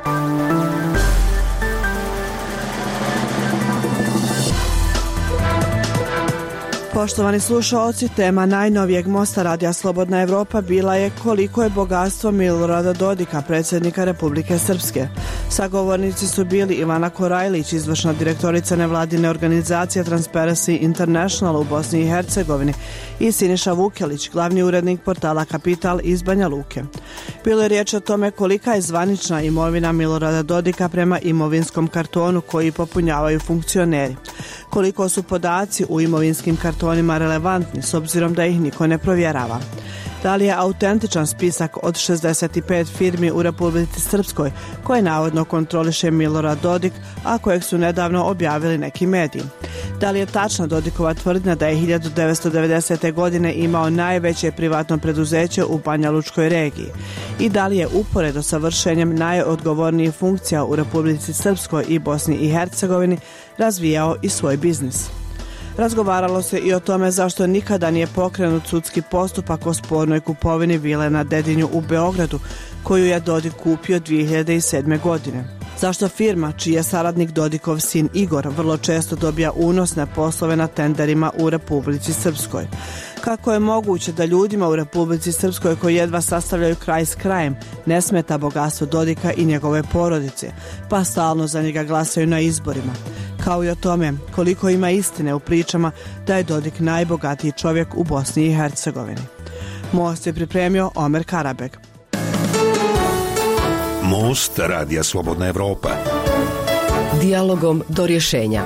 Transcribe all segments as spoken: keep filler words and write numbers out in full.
Poštovani slušaoci, tema najnovijeg mosta Radija Slobodna Evropa bila je koliko je bogatstvo Milorada Dodika, predsjednika Republike Srpske. Sagovornici su bili Ivana Korajlić, izvršna direktorica nevladine organizacije Transparency International u Bosni i Hercegovini, i Siniša Vukelić, glavni urednik portala Kapital iz Banja Luke. Bilo je riječ o tome kolika je zvanična imovina Milorada Dodika prema imovinskom kartonu koji popunjavaju funkcioneri. Koliko su podaci u imovinskim kartonima relevantni s obzirom da ih niko ne provjerava. Da li je autentičan spisak od šezdeset pet firmi u Republici Srpskoj koje navodno kontroliše Milorad Dodik, a kojeg su nedavno objavili neki mediji? Da li je tačna Dodikova tvrdnja da je hiljadu devetsto devedesete. godine imao najveće privatno preduzeće u Banja Lučkoj regiji? I da li je uporedo sa vršenjem najodgovornijih funkcija u Republici Srpskoj i Bosni i Hercegovini razvijao i svoj biznis? Razgovaralo se i o tome zašto nikada nije pokrenut sudski postupak o spornoj kupovini vile na Dedinju u Beogradu, koju je Dodik kupio dvije hiljade sedme. godine. Zašto firma, čiji je saradnik Dodikov sin Igor, vrlo često dobija unosne poslove na tenderima u Republici Srpskoj? Kako je moguće da ljudima u Republici Srpskoj koji jedva sastavljaju kraj s krajem ne smeta bogatstvo Dodika i njegove porodice, pa stalno za njega glasaju na izborima? Kao i o tome koliko ima istine u pričama da je Dodik najbogatiji čovjek u Bosni i Hercegovini. Most je pripremio Omer Karabeg. Most Radija Slobodna Evropa. Dijalogom do rješenja.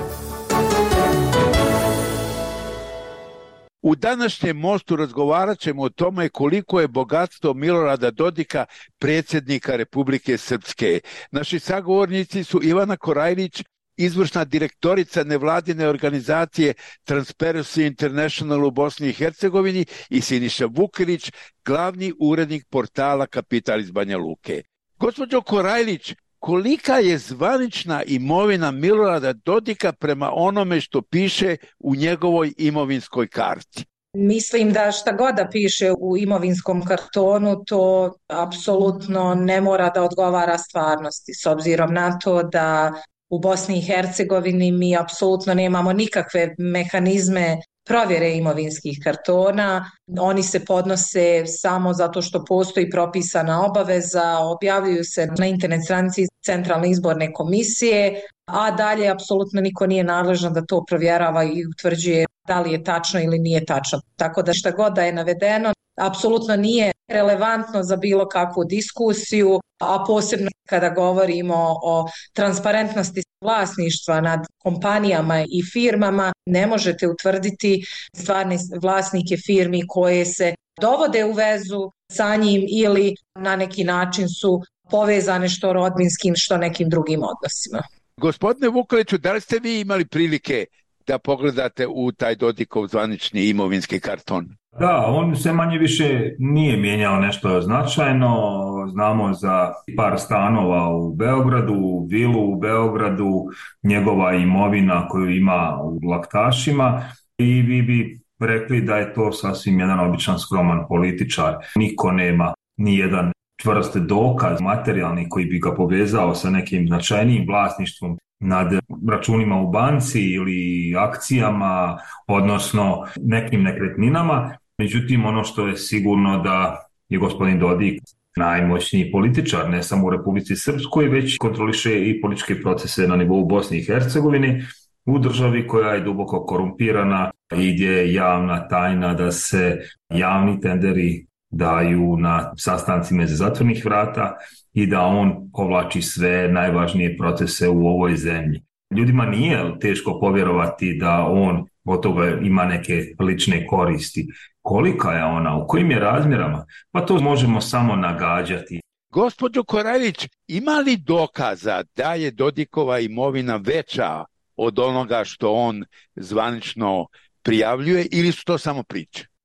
U današnjem mostu razgovarat ćemo o tome koliko je bogatstvo Milorada Dodika, predsjednika Republike Srpske. Naši sagovornici su Ivana Korajlić, izvršna direktorica nevladine organizacije Transparency International u Bosni i Hercegovini, i Siniša Vukelić, glavni urednik portala Kapital iz Banja Luke. Gospođo Korajlić, kolika je zvanična imovina Milorada Dodika prema onome što piše u njegovoj imovinskoj karti? Mislim da šta god da piše u imovinskom kartonu, to apsolutno ne mora da odgovara stvarnosti, s obzirom na to da u Bosni i Hercegovini mi apsolutno nemamo nikakve mehanizme provjere imovinskih kartona. Oni se podnose samo zato što postoji propisana obaveza, objavljuju se na internet stranici Centralne izborne komisije, a dalje apsolutno niko nije nadležan da to provjerava i utvrđuje da li je tačno ili nije tačno. Tako da šta god da je navedeno, apsolutno nije relevantno za bilo kakvu diskusiju, a posebno kada govorimo o transparentnosti vlasništva nad kompanijama i firmama, ne možete utvrditi stvarne vlasnike firmi koje se dovode u vezu sa njim ili na neki način su povezane što rodbinskim, što nekim drugim odnosima. Gospodine Vukeliću, da li ste vi imali prilike da pogledate u taj Dodikov zvanični imovinski karton? Da, on se manje više nije mijenjao nešto značajno. Znamo za par stanova u Beogradu, vilu u Beogradu, njegova imovina koju ima u Laktašima, i vi bi rekli da je to sasvim jedan običan skroman političar. Niko nema ni jedan čvrst dokaz materijalni koji bi ga povezao sa nekim značajnijim vlasništvom nad računima u banci ili akcijama, odnosno nekim nekretninama. Međutim, ono što je sigurno da je gospodin Dodik najmoćniji političar, ne samo u Republici Srpskoj, već kontroliše i političke procese na nivou Bosne i Hercegovine, u državi koja je duboko korumpirana i gdje je javna tajna da se javni tenderi daju na sastancima iza zatvornih vrata i da on povlači sve najvažnije procese u ovoj zemlji. Ljudima nije teško povjerovati da on od toga ima neke lične koristi. Kolika je ona, u kojim je razmjerama? Pa to možemo samo nagađati. Gospođo Korajlić, ima li dokaza da je Dodikova imovina veća od onoga što on zvanično prijavljuje, ili su to samo priče?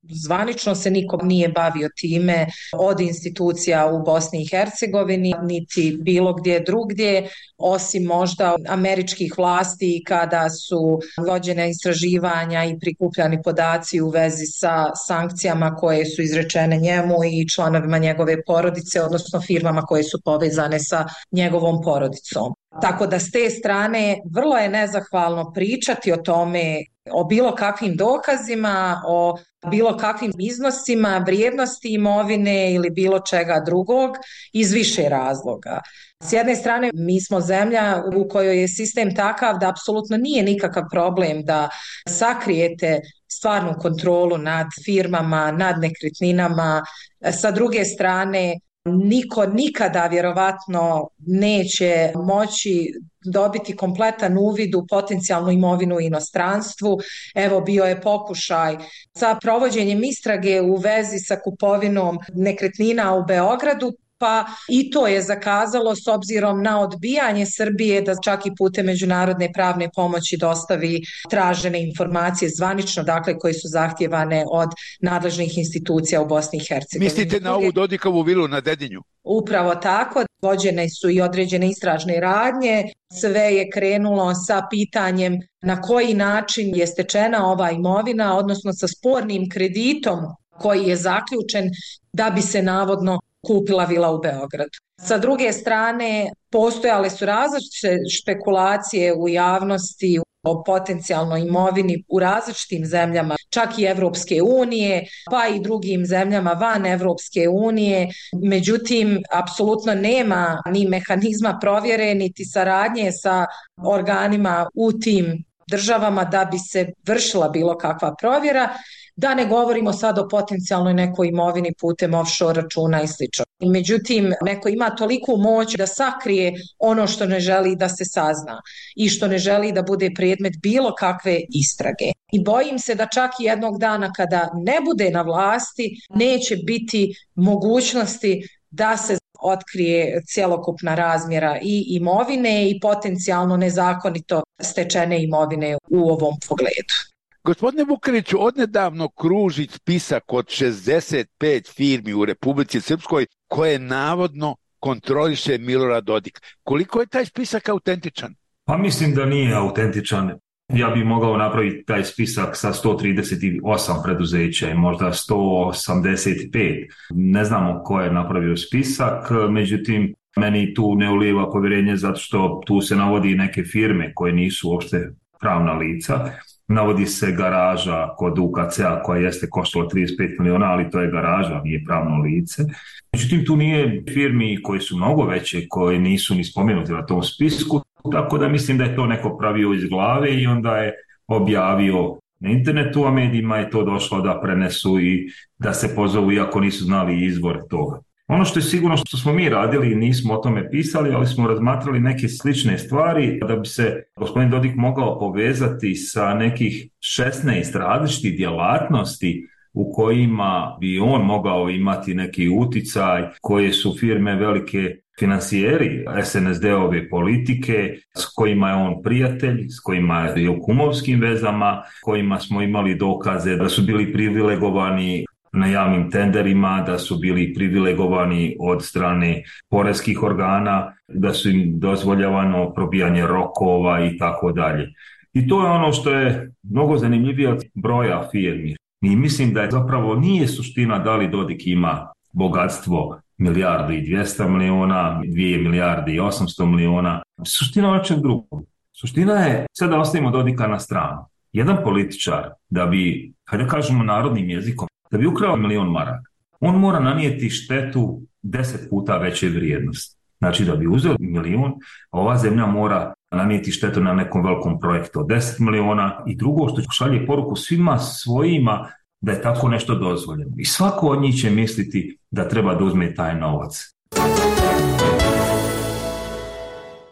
Zvanično se niko nije bavio time od institucija u Bosni i Hercegovini, niti bilo gdje drugdje, osim možda američkih vlasti kada su vođene istraživanja i prikupljani podaci u vezi sa sankcijama koje su izrečene njemu i članovima njegove porodice, odnosno firmama koje su povezane sa njegovom porodicom. Tako da s te strane vrlo je nezahvalno pričati o tome, o bilo kakvim dokazima, o bilo kakvim iznosima, vrijednosti imovine ili bilo čega drugog iz više razloga. S jedne strane, mi smo zemlja u kojoj je sistem takav da apsolutno nije nikakav problem da sakrijete stvarnu kontrolu nad firmama, nad nekretninama. Sa druge strane, niko nikada vjerovatno neće moći dobiti kompletan uvid u potencijalnu imovinu u inostranstvu. Evo, bio je pokušaj sa provođenjem istrage u vezi sa kupovinom nekretnina u Beogradu, pa i to je zakazalo s obzirom na odbijanje Srbije da čak i putem međunarodne pravne pomoći dostavi tražene informacije zvanično, dakle koje su zahtjevane od nadležnih institucija u Bosni i Hercegovini. Mislite na ovu Dodikovu vilu na Dedinju? Upravo tako, vođene su i određene istražne radnje, sve je krenulo sa pitanjem na koji način je stečena ova imovina, odnosno sa spornim kreditom koji je zaključen da bi se navodno kupila vila u Beogradu. Sa druge strane, postojale su različite špekulacije u javnosti o potencijalnoj imovini u različitim zemljama, čak i Evropske unije, pa i drugim zemljama van Evropske unije. Međutim, apsolutno nema ni mehanizma provjere, niti saradnje sa organima u tim državama da bi se vršila bilo kakva provjera. Da ne govorimo sad o potencijalnoj nekoj imovini putem offshore računa i slično. Međutim, neko ima toliku moć da sakrije ono što ne želi da se sazna i što ne želi da bude predmet bilo kakve istrage. I bojim se da čak i jednog dana kada ne bude na vlasti, neće biti mogućnosti da se otkrije cjelokupna razmjera i imovine i potencijalno nezakonito stečene imovine u ovom pogledu. Gospodine Vukeliću, odnedavno kruži spisak od šezdeset pet firmi u Republici Srpskoj koje navodno kontroliše Milorad Dodik. Koliko je taj spisak autentičan? Pa mislim da nije autentičan. Ja bih mogao napraviti taj spisak sa sto trideset osam preduzeća i možda sto osamdeset pet. Ne znamo ko je napravio spisak, međutim meni tu ne ulijeva povjerenje zato što tu se navodi neke firme koje nisu uopšte pravna lica. Navodi se garaža kod U K C-a koja jeste koštala trideset pet milijuna, ali to je garaža, nije pravno lice. Međutim, tu nije firmi koje su mnogo veće, koje nisu ni spomenuti na tom spisku, tako da mislim da je to neko pravio iz glave i onda je objavio na internetu, a medijima je to došlo da prenesu i da se pozovu iako nisu znali izvor toga. Ono što je sigurno što smo mi radili, nismo o tome pisali, ali smo razmatrali neke slične stvari da bi se gospodin Dodik mogao povezati sa nekih šesnaest različitih djelatnosti u kojima bi on mogao imati neki uticaj, koje su firme velike financijeri S N S D-ove politike, s kojima je on prijatelj, s kojima je u kumovskim vezama, kojima smo imali dokaze da su bili privilegovani na javnim tenderima, da su bili privilegovani od strane poreskih organa, da su im dozvoljavano probijanje rokova i tako dalje. I to je ono što je mnogo zanimljivije od broja firmi. I mislim da je zapravo nije suština da li Dodik ima bogatstvo milijardu i dvjesto milijuna, dvije milijarde i osamsto milijuna. Suština je nečeg drugog. Suština je, sad da ostavimo Dodika na stranu. Jedan političar, da bi, hajde kažemo narodnim jezikom, da bi ukrao milion maraka, on mora nanijeti štetu deset puta veće vrijednosti. Znači da bi uzeo milion, ova zemlja mora nanijeti štetu na nekom velikom projektu od deset miliona i drugo što šalje poruku svima svojima da je tako nešto dozvoljeno. I svako od njih će misliti da treba da uzme taj novac.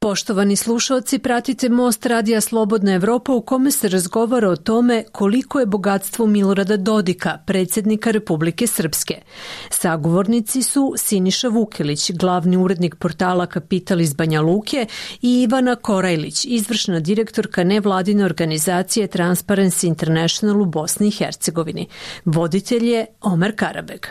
Poštovani slušalci, pratite Most Radija Slobodna Evropa u kome se razgovara o tome koliko je bogatstvo Milorada Dodika, predsjednika Republike Srpske. Sagovornici su Siniša Vukelić, glavni urednik portala Kapital iz Banja Luke, i Ivana Korajlić, izvršna direktorka nevladine organizacije Transparency International u Bosni i Hercegovini. Voditelj je Omer Karabeg.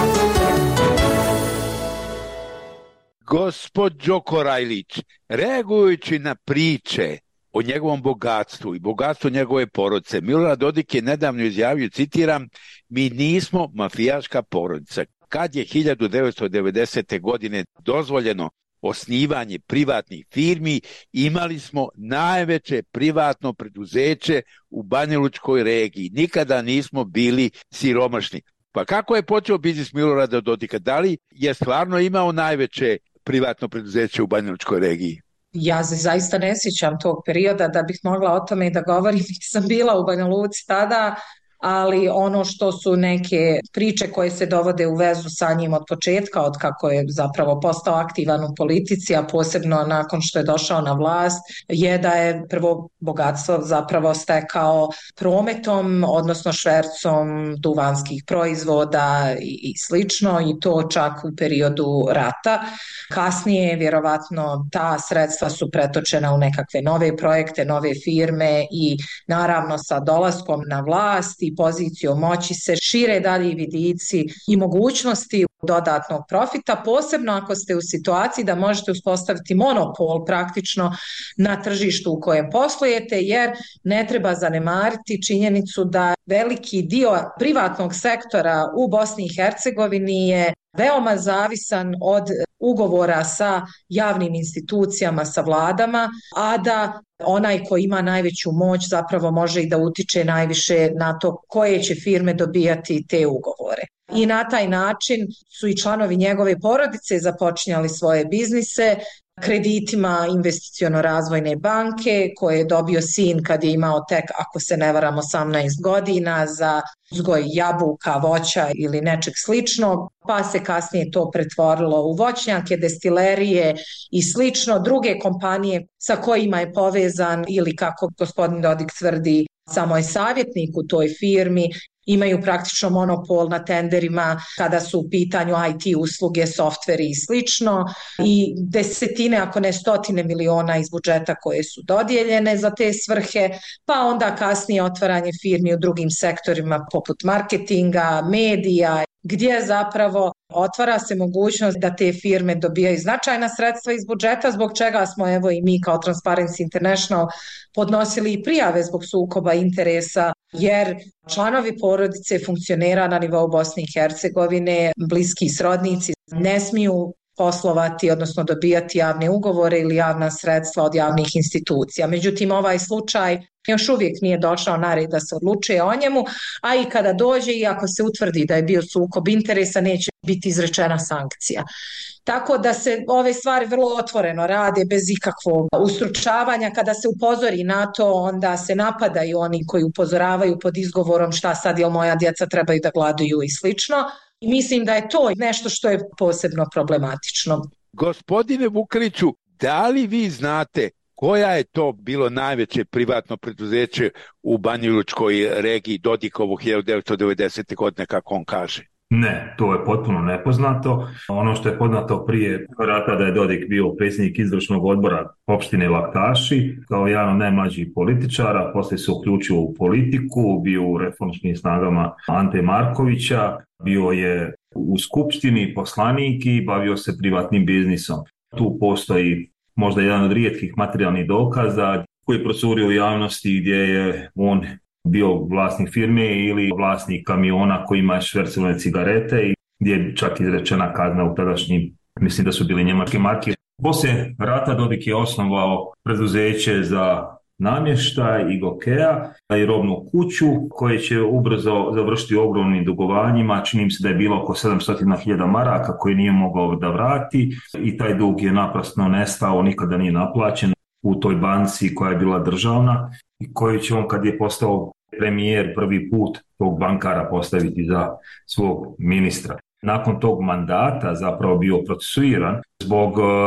Gospođo Korajlić, reagujući na priče o njegovom bogatstvu i bogatstvu njegove porodice, Milorad Dodik je nedavno izjavio, citiram, mi nismo mafijaška porodica. Kad je hiljadu devetsto devedesete. godine dozvoljeno osnivanje privatnih firmi, imali smo najveće privatno preduzeće u Banjalučkoj regiji. Nikada nismo bili siromašni. Pa kako je počeo biznis Milorada Dodika? Da li je stvarno imao najveće privatno preduzeće u Banjalučkoj regiji? Ja se zaista ne sjećam tog perioda da bih mogla o tome i da govorim. Nisam bila u Banja Luci tada, ali ono što su neke priče koje se dovode u vezu sa njim od početka, od kako je zapravo postao aktivan u politici, a posebno nakon što je došao na vlast, je da je prvo bogatstvo zapravo stekao prometom, odnosno švercom duvanskih proizvoda i, i slično, i to čak u periodu rata. Kasnije, vjerovatno, ta sredstva su pretočena u nekakve nove projekte, nove firme i naravno sa dolaskom na vlast i pozicijom moći se šire dalji vidici i mogućnosti dodatnog profita, posebno ako ste u situaciji da možete uspostaviti monopol praktično na tržištu u kojem poslujete, jer ne treba zanemariti činjenicu da veliki dio privatnog sektora u Bosni i Hercegovini je veoma zavisan od ugovora sa javnim institucijama, sa vladama, a da onaj ko ima najveću moć zapravo može i da utiče najviše na to koje će firme dobijati te ugovore. I na taj način su i članovi njegove porodice započinjali svoje biznise kreditima investiciono-razvojne banke koje je dobio sin kad je imao tek, ako se ne varam, osamnaest godina za uzgoj jabuka, voća ili nečeg sličnog, pa se kasnije to pretvorilo u voćnjake, destilerije i slično. Druge kompanije sa kojima je povezan ili, kako gospodin Dodik tvrdi, samo je savjetnik u toj firmi, imaju praktično monopol na tenderima kada su u pitanju I T usluge, softveri i slično, i desetine, ako ne stotine miliona iz budžeta koje su dodijeljene za te svrhe, pa onda kasnije otvaranje firmi u drugim sektorima poput marketinga, medija, gdje zapravo otvara se mogućnost da te firme dobijaju značajna sredstva iz budžeta, zbog čega smo evo i mi kao Transparency International podnosili i prijave zbog sukoba interesa, jer članovi porodice funkcionera na nivou Bosne i Hercegovine, bliski srodnici, ne smiju poslovati, odnosno dobijati javne ugovore ili javna sredstva od javnih institucija. Međutim, ovaj slučaj još uvijek nije došao na red da se odlučuje o njemu, a i kada dođe i ako se utvrdi da je bio sukob interesa, neće biti izrečena sankcija. Tako da se ove stvari vrlo otvoreno rade, bez ikakvog ustručavanja. Kada se upozori na to, onda se napadaju oni koji upozoravaju pod izgovorom šta sad, jel moja djeca trebaju da gladuju i slično. I mislim da je to nešto što je posebno problematično. Gospodine Vukeliću, da li vi znate koja je to bilo najveće privatno preduzeće u Banjalučkoj regiji Dodikovu hiljadu devetsto devedesete. godine, kako on kaže? Ne, to je potpuno nepoznato. Ono što je poznato prije rata da je Dodik bio predsjednik izvršnog odbora opštine Laktaši, kao jedan od najmlađih političara, poslije se uključio u politiku, bio u reformskim snagama Ante Markovića, bio je u skupštini poslanik i bavio se privatnim biznisom. Tu postoji možda jedan od rijetkih materijalnih dokaza koji je procurio u javnosti gdje je on bio vlasnik firme ili vlasnik kamiona kojima je švercovane cigarete i gdje je čak izrečena kazna u tadašnjim, mislim da su bili njemačke marke. Poslije rata Dodik je osnovao preduzeće za namještaj i Gokea i robnu kuću koje će ubrzo završiti ogromnim dugovanjima. Čini mi se da je bilo oko sedamsto hiljada maraka koje nije mogao da vrati i taj dug je naprosto nestao, nikada nije naplaćen u toj banci koja je bila državna i koju će on, kad je postao premijer, prvi put tog bankara postaviti za svog ministra. Nakon tog mandata zapravo bio procesuiran zbog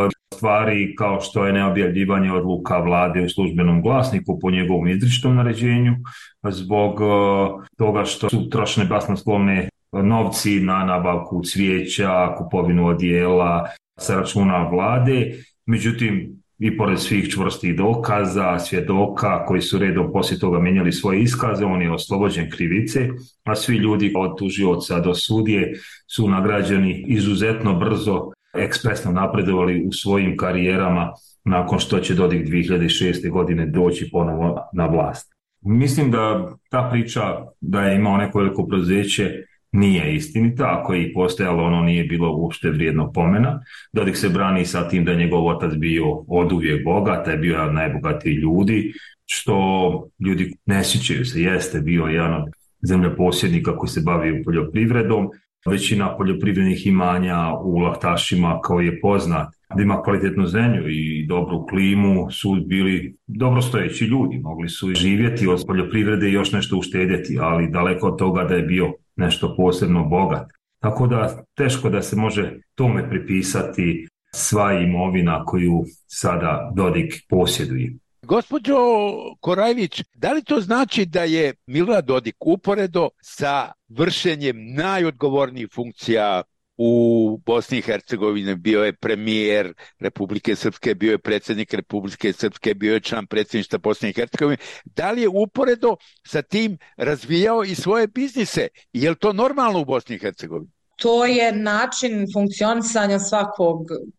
stvari kao što je neobjavljivanje odluka vlade u službenom glasniku po njegovom izričitom naređenju, zbog toga što su trošene basnoslovne novci na nabavku cvijeća, kupovinu odijela sa računa vlade. Međutim, i pored svih čvrstih dokaza, svjedoka koji su redom poslije toga mijenjali svoje iskaze, on je oslobođen krivice, a svi ljudi od tužioca do sudije su nagrađeni izuzetno brzo, ekspresno napredovali u svojim karijerama nakon što će Dodik dvije hiljade šeste. godine doći ponovo na vlast. Mislim da ta priča da je imao neko veliko preduzeće nije istinita, ako je i postojalo, ono nije bilo uopšte vrijedno pomena. Dodik se brani sa tim da je njegov otac bio oduvijek bogat, je bio jedan od najbogatijih ljudi, što ljudi ne sjećaju se, jeste bio jedan od zemljoposjednika koji se bavio poljoprivredom. Većina poljoprivrednih imanja u Lahtašima, kao je poznat, da ima kvalitetnu zemlju i dobru klimu, su bili dobrostojeći ljudi, mogli su živjeti od poljoprivrede i još nešto uštedjeti, ali daleko od toga da je bio nešto posebno bogat. Tako da teško da se može tome pripisati sva imovina koju sada Dodik posjeduje. Gospođo Korajlić, da li to znači da je Milorad Dodik uporedo sa vršenjem najodgovornijih funkcija u Bosni i Hercegovini, bio je premijer Republike Srpske, bio je predsjednik Republike Srpske, bio je član predsjedništva Bosne i Hercegovine, da li je uporedo sa tim razvijao i svoje biznise? Je li to normalno u Bosni i Hercegovini? To je način funkcionisanja svakog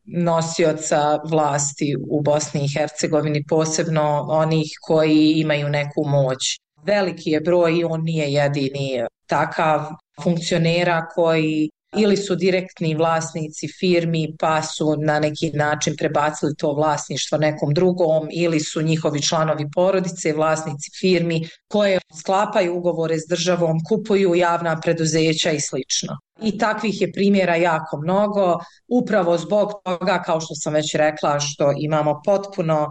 nosioca vlasti u Bosni i Hercegovini, posebno onih koji imaju neku moć. Veliki je broj i on nije jedini takav funkcionera koji ili su direktni vlasnici firmi pa su na neki način prebacili to vlasništvo nekom drugom, ili su njihovi članovi porodice vlasnici firmi koje sklapaju ugovore s državom, kupuju javna preduzeća i slično. I takvih je primjera jako mnogo, upravo zbog toga, kao što sam već rekla, što imamo potpuno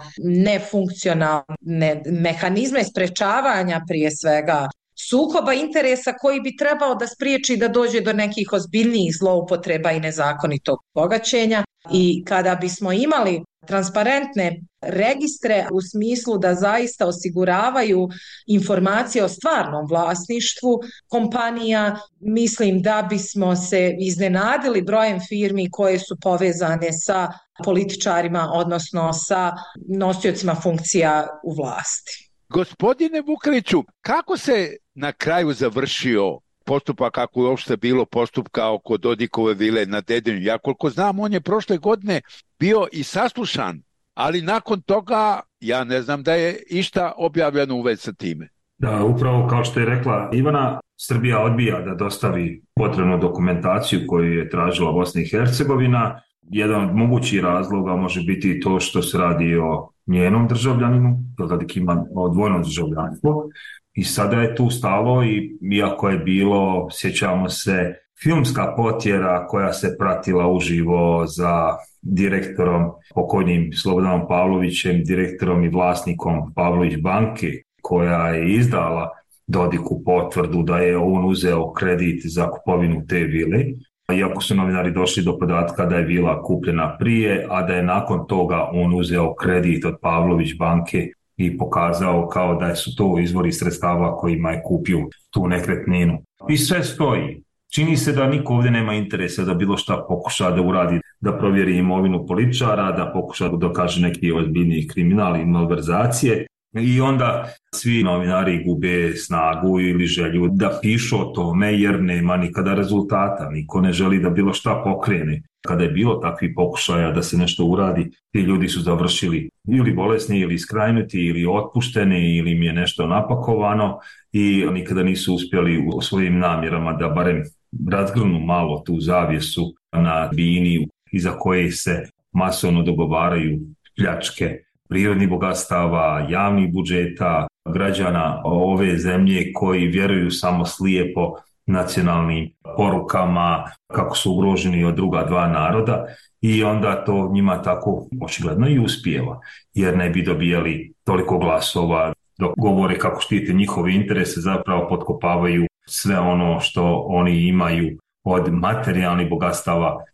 nefunkcionalne mehanizme sprečavanja prije svega sukoba interesa koji bi trebao da spriječi da dođe do nekih ozbiljnijih zloupotreba i nezakonitog bogaćenja. I kada bismo imali transparentne registre u smislu da zaista osiguravaju informacije o stvarnom vlasništvu kompanija, mislim da bismo se iznenadili brojem firmi koje su povezane sa političarima, odnosno sa nosiocima funkcija u vlasti. Gospodine Vukeliću, kako se na kraju završio postupak, kako je uopšte bilo postupka oko Dodikove vile na Dedinju? Ja koliko znam, on je prošle godine bio i saslušan, ali nakon toga ja ne znam da je išta objavljeno u vezi sa time. Da, upravo kao što je rekla Ivana, Srbija odbija da dostavi potrebnu dokumentaciju koju je tražila Bosna i Hercegovina. Jedan od mogućih razloga može biti to što se radi o njenom državljaninu, Dodik ima dvojno državljanstvo i sada je tu stalo, i iako je bilo, sjećamo se, filmska potjera koja se pratila uživo za direktorom, pokojnim Slobodanom Pavlovićem, direktorom i vlasnikom Pavlović banke, koja je izdala Dodiku potvrdu da je on uzeo kredit za kupovinu te vile. Iako su novinari došli do podatka da je vila kupljena prije, a da je nakon toga on uzeo kredit od Pavlović banke i pokazao kao da su to izvori sredstava kojima je kupio tu nekretninu. I sve stoji. Čini se da niko ovdje nema interesa da bilo šta pokuša da uradi, da provjeri imovinu političara, da pokuša da dokaže neki ozbiljniji kriminal i malverzacije. I onda svi novinari gube snagu ili želju da pišu o tome jer nema nikada rezultata. Niko ne želi da bilo šta pokrene. Kada je bilo takvih pokušaja da se nešto uradi, ti ljudi su završili ili bolesni, ili iskrajnuti, ili otpušteni, ili im je nešto napakovano i nikada nisu uspjeli u svojim namjerama da barem razgrnu malo tu zavjesu na bini iza koje se masovno dogovaraju pljačke prirodnih bogatstava, javnih budžeta, građana ove zemlje koji vjeruju samo slijepo nacionalnim porukama kako su ugroženi od druga dva naroda, i onda to njima tako očigledno i uspijeva, jer ne bi dobijali toliko glasova dok govore kako štite njihove interese, zapravo potkopavaju sve ono što oni imaju od materijalnih bogatstava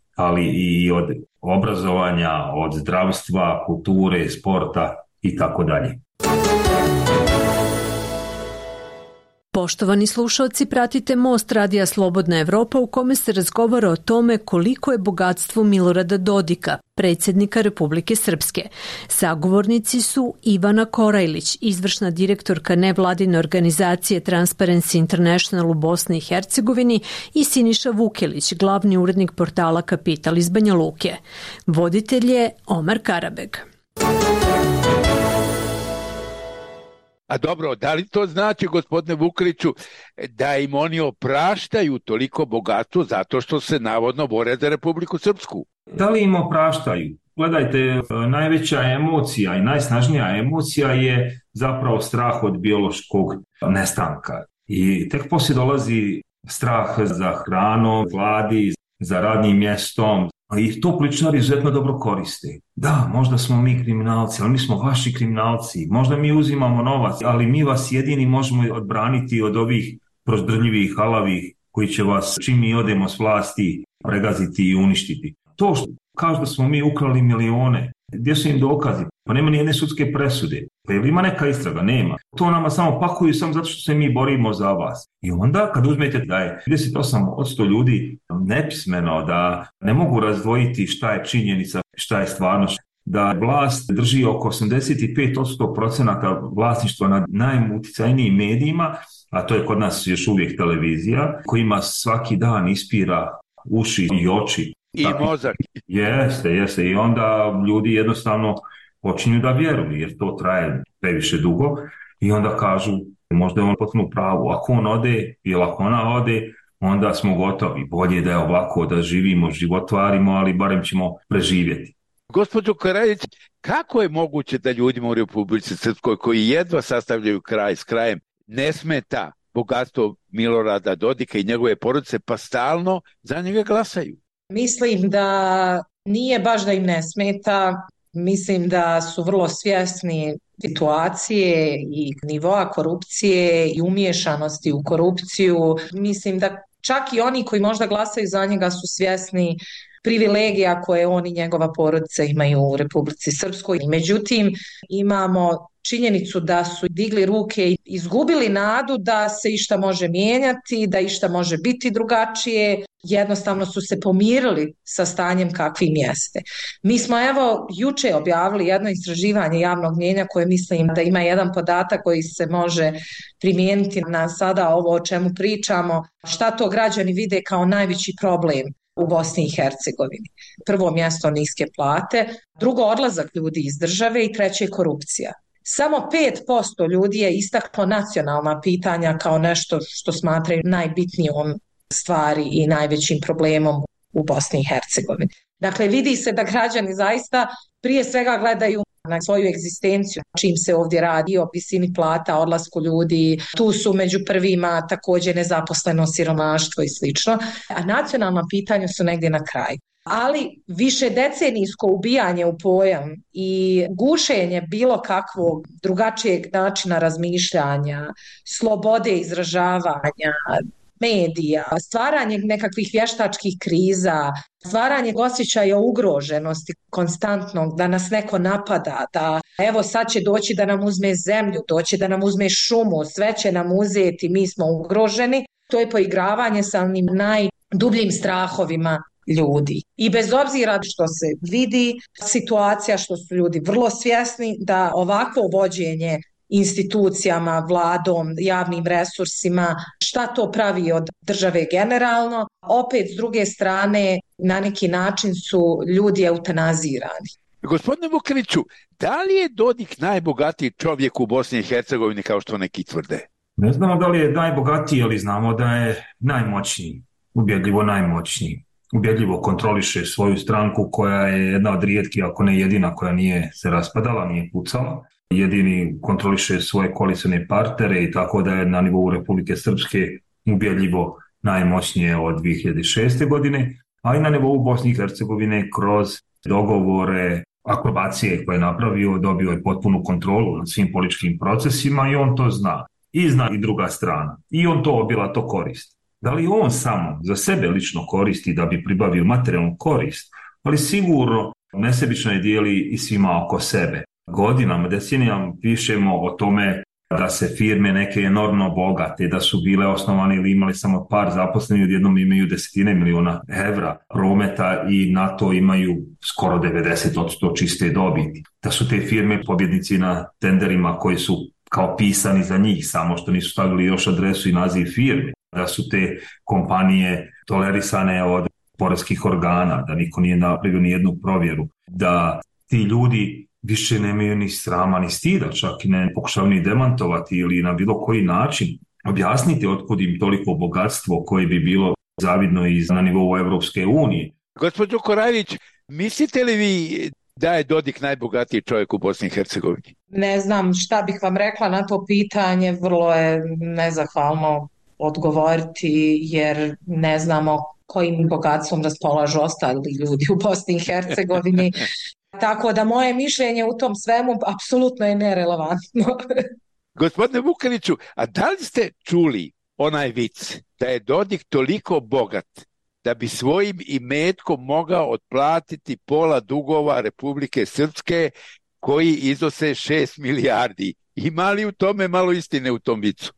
ali i od obrazovanja, od zdravstva, kulture, sporta i tako dalje. Poštovani slušalci, pratite Most Radija Slobodna Evropa u kome se razgovara o tome koliko je bogatstvo Milorada Dodika, predsjednika Republike Srpske. Sagovornici su Ivana Korajlić, izvršna direktorka nevladine organizacije Transparency International u Bosni i Hercegovini, i Siniša Vukelić, glavni urednik portala Kapital iz Banja Luke. Voditelj je Omar Karabeg. A dobro, da li to znači, gospodine Vukeliću, da im oni opraštaju toliko bogatstvo zato što se navodno bore za Republiku Srpsku? Da li im opraštaju? Gledajte, najveća emocija i najsnažnija emocija je zapravo strah od biološkog nestanka. I tek poslije dolazi strah za hranom, gladi, za radnim mjestom. I to političari izuzetno dobro koriste. Da, možda smo mi kriminalci, ali mi smo vaši kriminalci. Možda mi uzimamo novac, ali mi vas jedini možemo odbraniti od ovih prozdrljivih, halavih koji će vas, čim mi odemo s vlasti, pregaziti i uništiti. To što kažu da smo mi ukrali milione, gdje su im dokazi? Pa nema ni jedne sudske presude. Pa je li ima neka istraga? Nema. To nama samo pakuju samo zato što se mi borimo za vas. I onda kad uzmete da je trideset osam posto ljudi nepismeno, da ne mogu razdvojiti šta je činjenica, šta je stvarnost, da vlast drži oko osamdeset pet procenata vlasništva nad najuticajnijim medijima, a to je kod nas još uvijek televizija, kojima svaki dan ispira uši i oči. I Taki, mozak. Jeste, jeste. I onda ljudi jednostavno počinju da vjeruju, jer to traje previše dugo, i onda kažu, možda je on potpuno pravu, ako on ode ili ako ona ode, onda smo gotovi. Bolje da je ovako, da živimo, životvarimo, ali barem ćemo preživjeti. Gospođo Korajlić, kako je moguće da ljudima u Republici Srpskoj, koji jedva sastavljaju kraj s krajem, ne smeta bogatstvo Milorada Dodika i njegove porodice, pa stalno za njega glasaju? Mislim da nije baš da im ne smeta, mislim da su vrlo svjesni situacije i nivoa korupcije i umiješanosti u korupciju. Mislim da čak i oni koji možda glasaju za njega su svjesni privilegija koje on i njegova porodica imaju u Republici Srpskoj. Međutim, imamo činjenicu da su digli ruke i izgubili nadu da se išta može mijenjati, da išta može biti drugačije. Jednostavno su se pomirili sa stanjem kakvim jeste. Mi smo evo juče objavili jedno istraživanje javnog mnijenja koje mislim da ima jedan podatak koji se može primijeniti na sada ovo o čemu pričamo. Šta to građani vide kao najveći problem u Bosni i Hercegovini? Prvo mjesto niske plate, drugo odlazak ljudi iz države i treće korupcija. Samo pet posto ljudi je istaklo nacionalna pitanja kao nešto što smatraju najbitnijom stvari i najvećim problemom u Bosni i Hercegovini. Dakle, vidi se da građani zaista prije svega gledaju na svoju egzistenciju, čim se ovdje radi o visini plata, odlasku ljudi, tu su među prvima također nezaposleno, siromaštvo i slično, a nacionalna pitanja su negdje na kraju. Ali više decenijsko ubijanje u pojam i gušenje bilo kakvog drugačijeg načina razmišljanja, slobode izražavanja, medija, stvaranje nekakvih vještačkih kriza, stvaranje osjećaja ugroženosti konstantnog, da nas neko napada, da evo sad će doći da nam uzme zemlju, doći da nam uzme šumu, sve će nam uzeti, mi smo ugroženi. To je poigravanje sa onim najdubljim strahovima ljudi. I bez obzira što se vidi situacija, što su ljudi vrlo svjesni da ovakvo vođenje institucijama, vladom, javnim resursima, šta to pravi od države generalno, opet s druge strane na neki način su ljudi eutanazirani. Gospodine Vukeliću, da li je Dodik najbogatiji čovjek u Bosni i Hercegovini kao što neki tvrde? Ne znamo da li je najbogatiji, ali znamo da je najmoćniji, ubjedljivo najmoćniji. Ubjedljivo kontroliše svoju stranku koja je jedna od rijetkih, ako ne jedina, koja nije se raspadala, nije pucala. Jedini kontroliše svoje koalicione partnere i tako da je na nivou Republike Srpske ubjedljivo najmoćnije od dvije hiljade šeste. godine, a i na nivou Bosne i Hercegovine kroz dogovore, akrobacije koje je napravio, dobio je potpunu kontrolu nad svim političkim procesima i on to zna. I zna i druga strana. I on to obilato koristi. Da li on samo za sebe lično koristi da bi pribavio materijalnu korist, ali sigurno nesebično je dijeli i svima oko sebe. Godinama, decenijama pišemo o tome da se firme neke enormno bogate, da su bile osnovane ili imali samo par zaposlenih, odjednom imaju desetine miliona evra prometa i na to imaju skoro devedeset posto čiste dobiti. Da su te firme pobjednici na tenderima koji su kao pisani za njih, samo što nisu stavili još adresu i naziv firme. Da su te kompanije tolerisane od poreskih organa, da niko nije napravio ni jednu provjeru, da ti ljudi više nemaju ni srama ni stida, čak i ne pokušavaju ni demantovati ili na bilo koji način objasniti otkud im toliko bogatstvo koje bi bilo zavidno i na nivou Evropske unije. Gospođo Korajlić, mislite li vi da je Dodik najbogatiji čovjek u Bosni i Hercegovini? Ne znam šta bih vam rekla na to pitanje, vrlo je nezahvalno odgovoriti jer ne znamo kojim bogatstvom raspolažu ostali ljudi u Bosni i Hercegovini. Tako da moje mišljenje u tom svemu apsolutno je nerelevantno. Gospodine Vukeliću, a da li ste čuli onaj vic da je Dodik toliko bogat da bi svojim imetkom mogao otplatiti pola dugova Republike Srpske koji iznose šest milijardi? Ima li u tome malo istine u tom vicu?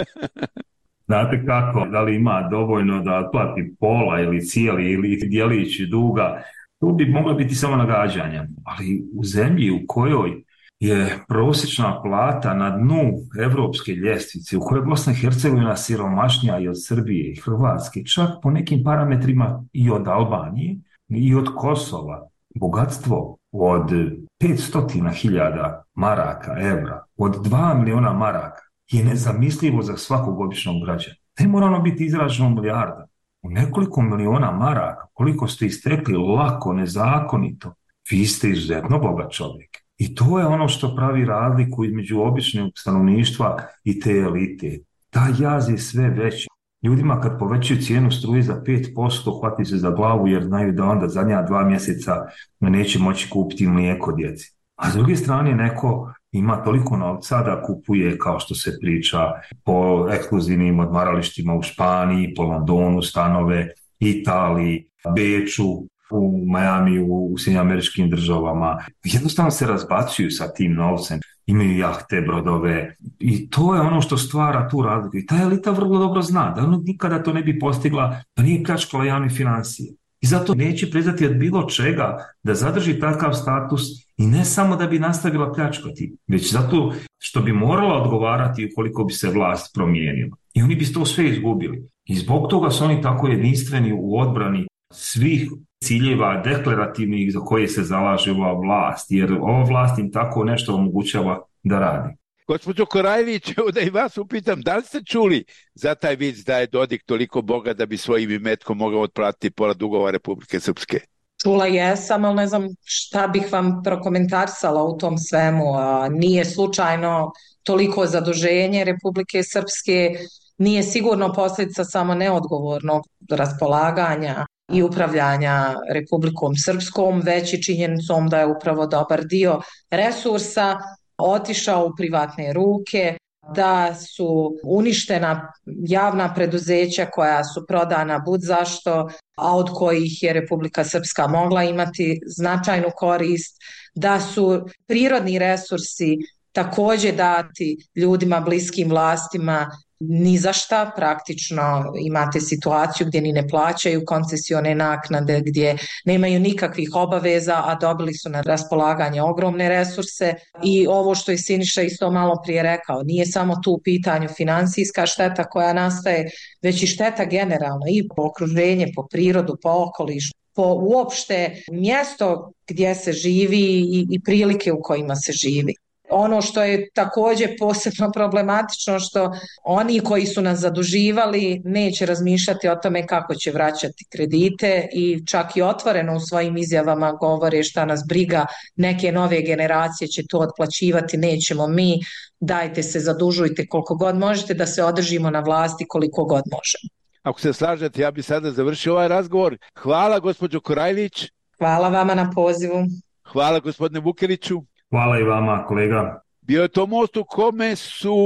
Znate kako, da li ima dovoljno da otplati pola ili cijeli ili dijelić duga? To bi moglo biti samo nagađanja, ali u zemlji u kojoj je prosječna plata na dnu evropske ljestvice, u kojoj je Bosna i Hercegovina siromašnija i od Srbije i Hrvatske, čak po nekim parametrima i od Albanije i od Kosova, bogatstvo od petsto hiljada maraka, evra, od dva miliona maraka je nezamislivo za svakog običnog građana. Ne mora ono biti izraženo milijarda. U nekoliko miliona maraka, koliko ste istekli lako, nezakonito, vi ste izuzetno bogat čovjek. I to je ono što pravi razliku između običnog stanovništva i te elite. Ta jaz je sve veći. Ljudima kad povećaju cijenu struje za pet posto hvati se za glavu jer znaju da onda zadnja dva mjeseca neće moći kupiti mlijeko djeci. A s druge strane neko ima toliko novca da kupuje, kao što se priča, po ekskluzivnim odmaralištima u Španiji, po Londonu, stanove, Italiji, Beču, u Miami, u Sjedinjenim Američkim Državama. Jednostavno se razbacuju sa tim novcem. Imaju jahte, brodove i to je ono što stvara tu razliku. I ta elita vrlo dobro zna da ono nikada to ne bi postigla da nije pljačkala javne financije. I zato neće priznati od bilo čega da zadrži takav status i ne samo da bi nastavila pljačkati, već zato što bi morala odgovarati ukoliko bi se vlast promijenila. I oni bi to sve izgubili. I zbog toga su oni tako jedinstveni u odbrani svih ciljeva deklarativnih za koje se zalaže ova vlast, jer ova vlast im tako nešto omogućava da radi. Gospođo Korajlić, da i vas upitam, da li ste čuli za taj vic da je Dodik toliko bogat da bi svojim imetkom mogao otplatiti pola dugova Republike Srpske? Čula jesam, ali ne znam šta bih vam prokomentarisala u tom svemu. A nije slučajno toliko zaduženje Republike Srpske, nije sigurno posljedica samo neodgovornog raspolaganja i upravljanja Republikom Srpskom, već i činjenicom da je upravo dobar dio resursa otišao u privatne ruke, da su uništena javna preduzeća koja su prodana bud zašto, a od kojih je Republika Srpska mogla imati značajnu korist, da su prirodni resursi također dati ljudima bliskim vlastima ni za šta, praktično imate situaciju gdje ni ne plaćaju koncesione naknade, gdje nemaju nikakvih obaveza, a dobili su na raspolaganje ogromne resurse. I ovo što je Siniša isto malo prije rekao, nije samo tu u pitanju financijska šteta koja nastaje, već i šteta generalno i po okruženje, po prirodu, po okolišu, po uopšte mjesto gdje se živi i, i prilike u kojima se živi. Ono što je također posebno problematično, što oni koji su nas zaduživali neće razmišljati o tome kako će vraćati kredite i čak i otvoreno u svojim izjavama govore šta nas briga, neke nove generacije će to otplaćivati, nećemo mi, dajte se zadužujte koliko god možete da se održimo na vlasti koliko god možemo. Ako se slažete, ja bi sada završio ovaj razgovor. Hvala gospođo Korajlić. Hvala vama na pozivu. Hvala gospodine Vukeliću. Hvala i vama, kolega. Bio je to most u kome su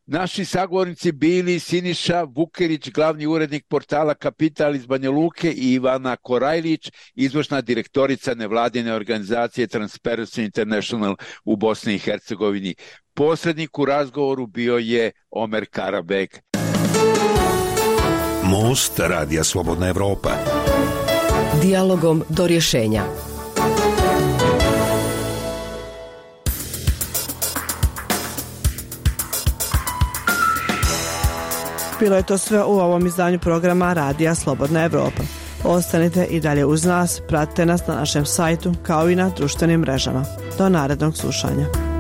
Naši sagovornici bili Siniša Vukerić, glavni urednik portala Kapital iz Banja Luke, i Ivana Korajlić, izvršna direktorica nevladine organizacije Transparency International u Bosni i Hercegovini. Posrednik u razgovoru bio je Omer Karabeg. Most Radija Slobodna Evropa. Dijalogom do rješenja. Bilo je to sve u ovom izdanju programa Radija Slobodna Evropa. Ostanite i dalje uz nas, pratite nas na našem sajtu kao i na društvenim mrežama. Do narednog slušanja.